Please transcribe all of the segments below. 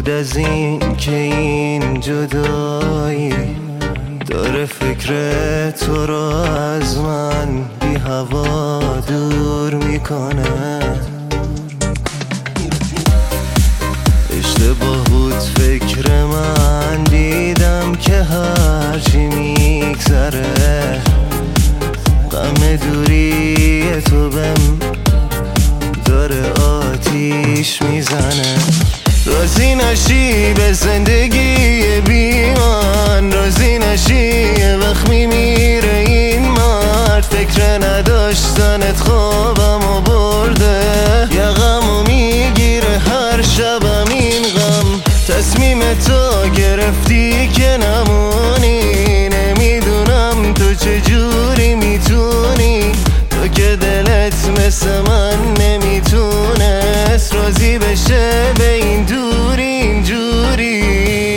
بود از این که این جدایی داره فکر تو رو از من بی هوا دور میکنه. اشتباه بود فکر من، دیدم که هرچی میگذره غم دوری تو بهم داره آتیش میزنه. راضی نشی به زندگی بی من، راضی نشی وقت میمیره این مرد. فکر نداشتنت خوابمو برده، یقمو میگیره هر شبم این غم. تصمیم تو گرفتی که نمونی، نمیدونم تو چجوری میتونی، تو که دلت مثل من نمیتونست راضی بشه به این دوری اینجوری.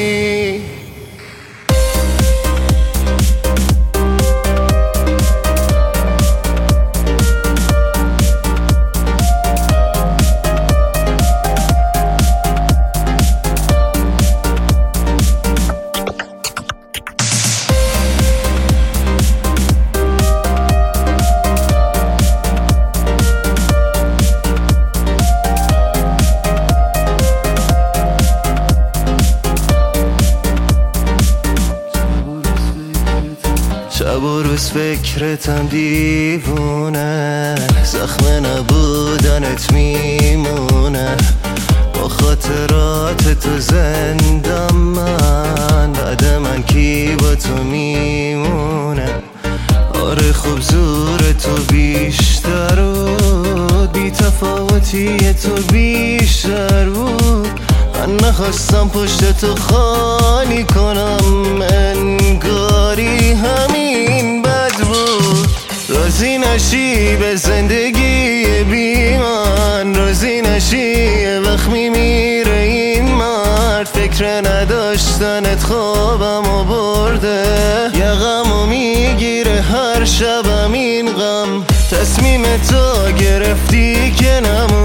شب و روز فکرتم دیوونه، زخم نبودنت میمونه. با خاطرات تو زندم من، بعد من کی با تو میمونه. آره خوب زور تو بیشتر بود، بی تفاوتی تو بیشتر بود. من نخواستم پشت تو خالی کنم، انگاری همین بد بود. راضی نشی به زندگی بی من، راضی نشی وقت میمیره این مرد. فکر نداشتنت خوابمو برده، یقمو میگیره هر شبم این غم. تصمیم تو گرفتی که